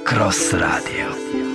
Cross Radio.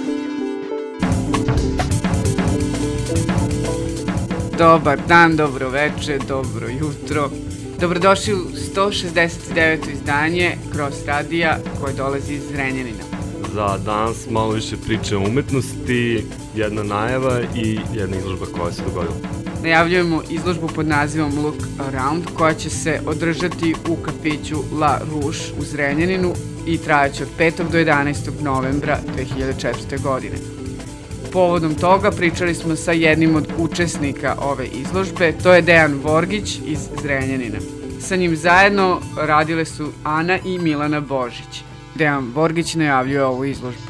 Dobar dan, dobro veče, dobro jutro. Dobrodošli u 169. izdanje Cross Radija koje dolazi iz Zrenjanina. Za danas malo više priče o umetnosti, jedna najava i jedna izložba koja se dogodila. Najavljujemo izložbu pod nazivom Look Around koja će se održati u kafiću La Rouge u Zrenjaninu i trajaće od 5. do 11. novembra 2004. godine. Povodom toga pričali smo sa jednim od učesnika ove izložbe, to je Dejan Vorgić iz Zrenjanina. Sa njim zajedno radile su Ana i Milana Božić. Dejan Vorgić najavljuje ovu izložbu.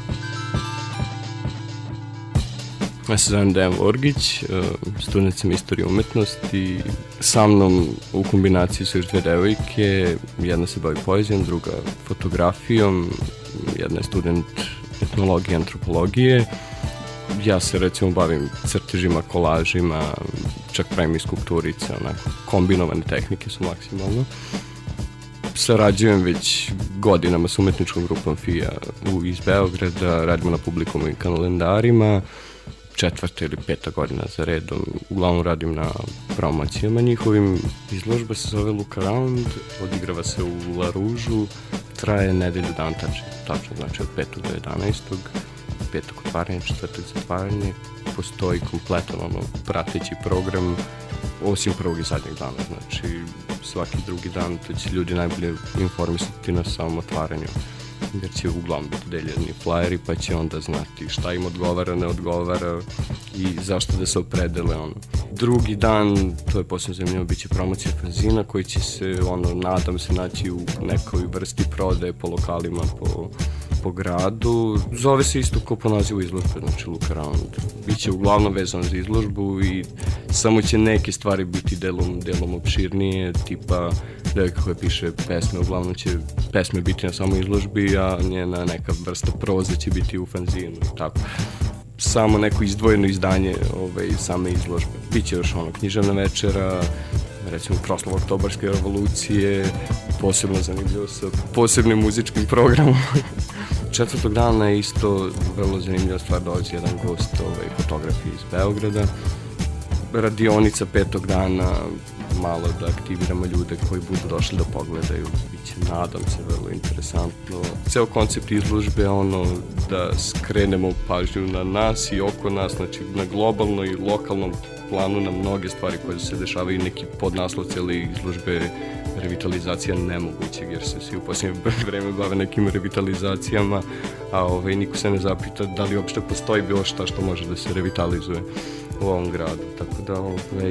Ja se zovem Dejan Vorgić, student sam istorije umetnosti. Sa mnom u kombinaciji su još dve devojke, jedna se bavi poezijom, druga fotografijom, jedna je student etnologije i antropologije. Ja se recimo bavim crtežima, kolažima, čak pravim i skulpturice, onako, kombinovane tehnike su maksimalno. Sarađujem već godinama s umetničkom grupom FIA iz Beograda, radimo na publikumu i kalendarima, 4. ili 5. godina za redom, uglavnom radim na promocijama njihovim. Izložba se zove Look Around, odigrava se u La Rouge-u, traje nedelju dan tačno, znači od 5. do 11. 5. otvaranje, 4. zatvaranje, postoji kompletan prateći program, osim prvog i zadnjeg dana, znači svaki drugi dan to će ljudi najbolje informisati na samom otvaranju, jer će uglavnom biti deljeni flyeri, pa će onda znati šta im odgovara, ne odgovara i zašto da se opredele. Drugi dan, to je posebno zanimljivo, bit će promocija fanzina koji će se, nadam se, naći u nekoj vrsti prodaje po lokalima, po gradu. Zove se isto kao po nazivu izložbe, znači Look Around. Biće uglavnom vezano za izložbu i samo će neke stvari biti delom opširnije, tipa devojka koja piše pesme, uglavnom će pesme biti na samoj izložbi, a njena neka vrsta proze će biti u fanzinu i tako. Samo neko izdvojeno izdanje same izložbe. Biće još književna večera, recimo proslava Oktobarske revolucije, posebno zanimljivo sa posebnim muzičkim programom. 4. dana je isto vrlo zanimljiva stvar, dolazi jedan gost, fotograf iz Beograda. Radionica 5. dana, malo da aktiviramo ljude koji budu došli da pogledaju, biće, nadam se, vrlo interesantno. Ceo koncept izložbe je da skrenemo pažnju na nas i oko nas, znači na globalnom i lokalnom planu na mnoge stvari koje se dešavaju i neki podnaslov cijele izložbe revitalizacija nemogućeg, jer se svi u posljednje vreme bave nekim revitalizacijama, a niko se ne zapita da li uopšte postoji bilo šta što može da se revitalizuje u ovom gradu, tako da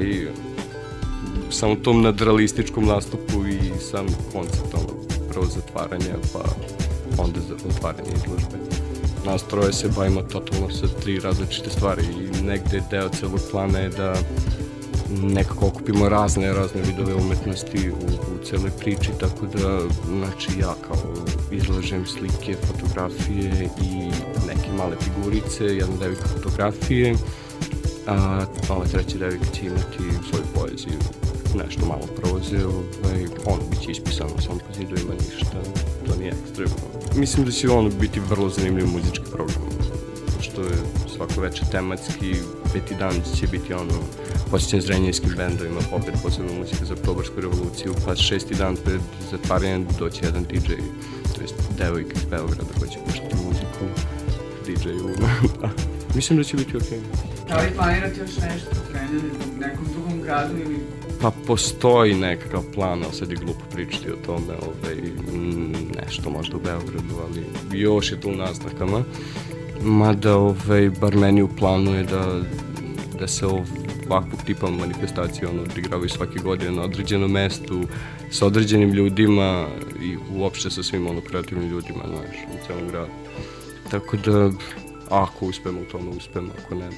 samo tom nadrealističkom nastupu i sam koncept prvo zatvaranja pa onda za otvaranje izložbe. Nas troje se bavimo totalno sa 3 različite stvari i negde deo celog plana je da nekako okupimo razne vidove umetnosti u celoj priči, tako da, znači, ja kao izlažem slike, fotografije i neke male figurice, jedna devika fotografije, a ova treća devika će imati svoju poeziju, nešto malo proze, biće ispisano samo po zidovima, ništa, to nije ekstremno. Mislim da će biti vrlo zanimljiv muzički program, što je svako večer tematski, 5. dan će biti posjećen zrenjanskim bendovima, opet posebno muzika za Oktobarsku revoluciju, pa 6. dan pred zatvaranjem doći jedan DJ, to jest devojka iz Beograda koja će puštati muziku DJ-u. Mislim da će biti okej. Da li planirate još nešto u nekom drugom gradu ili? Pa postoji nekakav plan, ali sad je glupo pričati o tome, nešto možda u Beogradu, ali još je to u naznakama. Mada, bar meni u planu je da se ovakvog tipa manifestacije odigravaju svake godine na određenom mestu, sa određenim ljudima i uopšte sa svim kreativnim ljudima, u celom gradu. Tako da, ako uspemo u tome, uspemo, ako ne.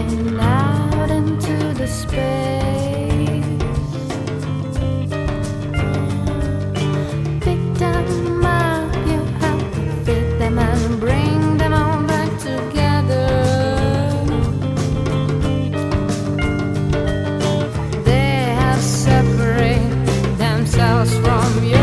flowing out into the space. Pick them up, you have to fit them and bring them all back together. They have separated themselves from you.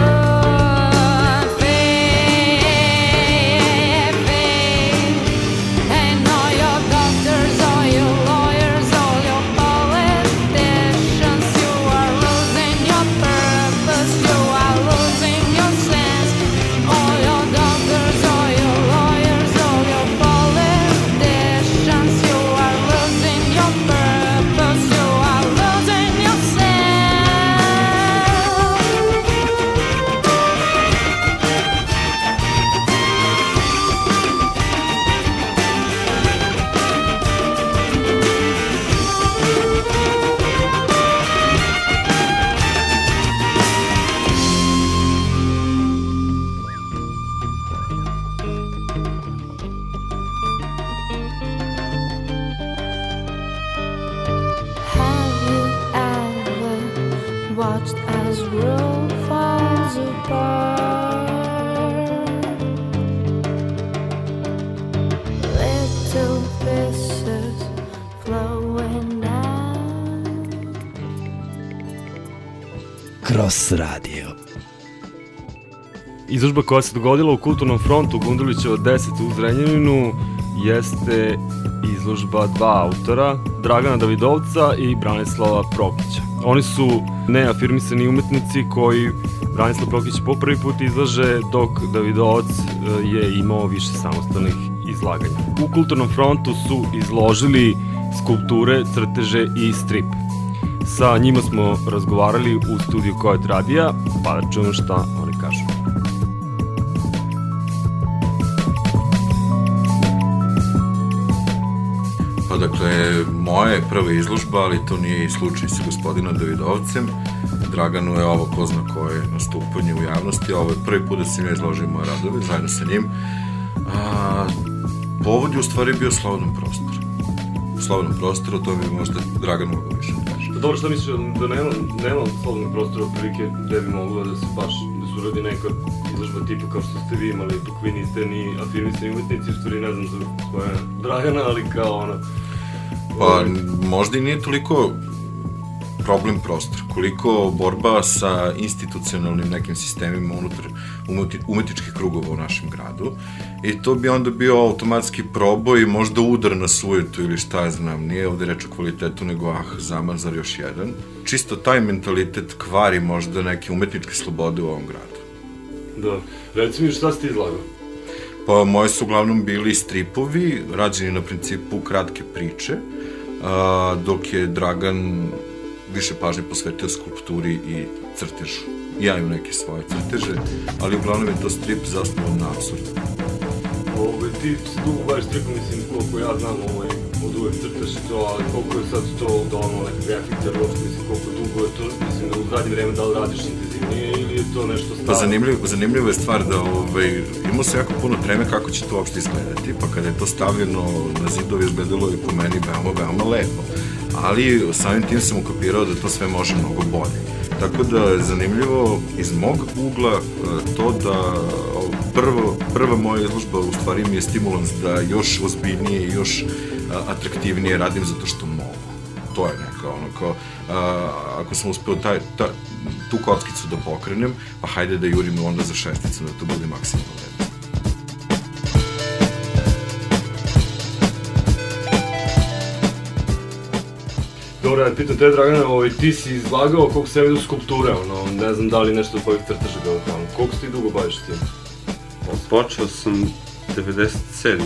Watched as world falls apart, little pieces flowing out. Cross Radio. Izložba koja se dogodila u Kulturnom frontu Gundulićeva 10 u Zrenjaninu jeste izložba dva autora, Dragana Davidovca i Branislava Prokića. Oni su neafirmisani umetnici koji Branislav Prokić po prvi put izlaže, dok Davidovac je imao više samostalnih izlaganja. U Kulturnom frontu su izložili skulpture, crteže i strip. Sa njima smo razgovarali u studiju Koet Radija, pa da čujemo šta oni kažu. Pa dakle, moja je prva izložba, ali to nije i slučaj sa gospodinom Davidovcem. Draganu je ovo ko zna koje nastupanje u javnosti, ovo je prvi put da sam ja izložio moje radove zajedno sa njim. Povod je u stvari bio slobodnom prostoru. U slobodnom prostoru, to bi možda Dragan mogao više kaže. Dobro, šta misliš da nema slobodnog prostora prilike gde bi moglo da se baš, da se uradi neka izložba tipa kao što ste vi imali, dok vi niste ni afirmisani umetnici, u stvari ne znam za svoje Dragana, ali kao ono... Pa možda i nije toliko problem prostor, koliko borba sa institucionalnim nekim sistemima unutar umetničkih krugova u našem gradu i to bi onda bio automatski proboj, možda udar na sujetu ili šta ja znam, nije ovde reč o kvalitetu, nego zaman, zar još jedan. Čisto taj mentalitet kvari možda neke umetničke slobode u ovom gradu. Da, reci mi šta ste izlagao? Pa moji su uglavnom bili stripovi, rađeni na principu kratke priče, dok je Dragan više pažnje posvetio skulpturi i crtežu. Ja imam neke svoje crteže, ali uglavnom je to strip zasnovan na apsurdu. Ti se dugo baviš stripom, mislim, koliko ja znam, od uvek crtaš i to, ali koliko je sad to dovoljno neka grafika, uopšte, mislim, koliko dugo je to, mislim, da u zadnje vreme da li radiš intenzivnije ili je to nešto stavno? Pa zanimljiva je stvar da imao se jako puno treme kako će to uopšte izgledati, pa kada je to stavljeno na zidove izgledalo je po meni veoma lepo, ali samim tim sam ukapirao da to sve može mnogo bolje. Tako da je zanimljivo iz mog ugla to da prva moja izložba u stvari mi je stimulans da još ozbiljnije i još atraktivnije radim zato što mogu. To je neka ono kao, ako sam uspeo tu kockicu da pokrenem, pa hajde da jurim onda za šesticu da to bude maksimalno vredno. Dobro, ja pitam te, Dragana, ti si izlagao koliko se vidio skulpture, ne znam da li nešto kojih crteža bilo tamo. Koliko si ti dugo baviš s tim? Počeo sam 97.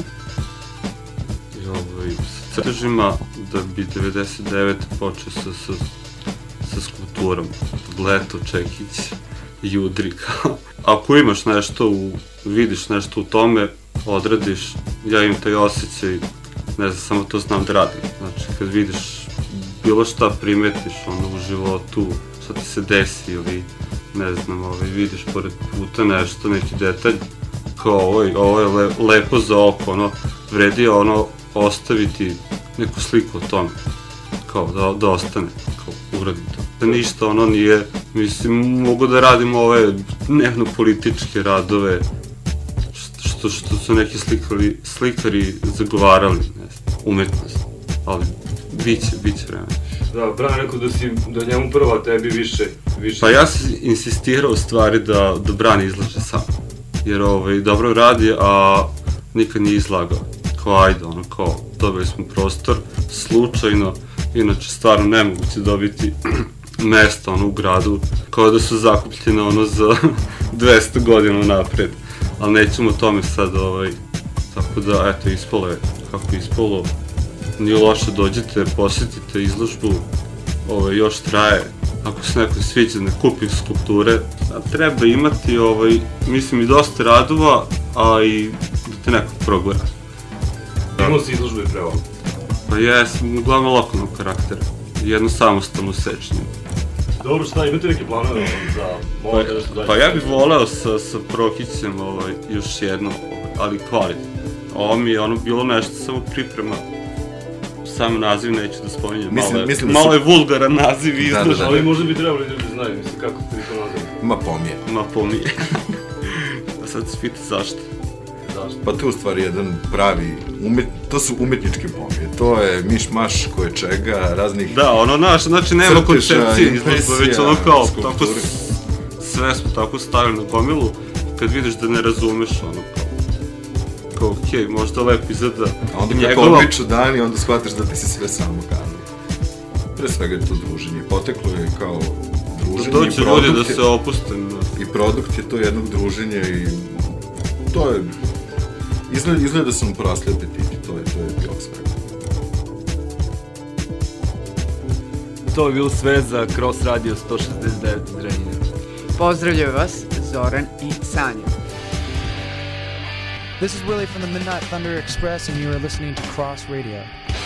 Sa crtežima, da bi 99. počeo sa skulpturom. Leto, Čekić, Judrika. Ako imaš nešto, vidiš nešto u tome, odradiš, ja imam taj osjećaj, ne znam, samo to znam da radim. Znači, kad vidiš bilo šta primetiš u životu, šta ti se desi ili ne znam, vidiš pored puta nešto, neki detalj, kao ovo je lepo za oko, vredi ostaviti neku sliku o tome, kao da ostane, kao uradim to. Da ništa ono nije, mislim, mogu da radim ove dnevno političke radove, što su neki slikari zagovarali, ne znam, umetnost, ali biće vremena. Da, Bran rekao da njemu prva, tebi više. Pa ja sam insistirao u stvari da Bran izlaže sam, jer dobro radi, a nikad nije izlagao. Kao ajde, ono kao, dobili smo prostor, slučajno, inače stvarno nemoguće dobiti mesto ono u gradu, kao da su zakupljene ono za 200 godina napred, ali nećemo o tome sad, tako da, eto, ispalo je kako ispalo, nije loše, dođite, posjetite izložbu, još traje, ako se neko sviđa, ne kupi skulpture, treba imati, mislim, i dosta radova, a i da te neko progura. Imao si izložbe pre ovo? Pa jesam, uglavnom lokalnog karaktera, jedno samostalno sečenje. Dobro, šta, imate neke planove za možda nešto dalje? Pa ja bih voleo sa Prokićem još jedno, ali kvalitetno. Ovo mi je bilo nešto samo priprema, sam naziv neću da spominjem, malo je vulgaran naziv izložbe. Ali možda bi trebali ljudi znaju, mislim, kako ste vi to nazvali? Mapomije. A sad se pita zašto? Pa to je u stvari jedan pravi, to su umetničke pomije, to je miš-maš koje čega, raznih da, znači nema koncepcije izložbe, već ono kao, tako sve smo tako stavili na gomilu, kad vidiš da ne razumeš, ono kao okej, možda lep izgleda a onda kako običu dan i onda shvataš da ti se sve samo kanali. Pre svega je to druženje, poteklo je kao druženje da dođe ljudi da se opuste. I produkt je to jednog druženja i to je izgleda da sam porasli apetit i to je bilo svega. To je bilo sve za Cross Radio 169 Zrenjanin. Pozdravljaju vas Zoran i Sanja. This is Willie from the Midnight Thunder Express and you are listening to Cross Radio.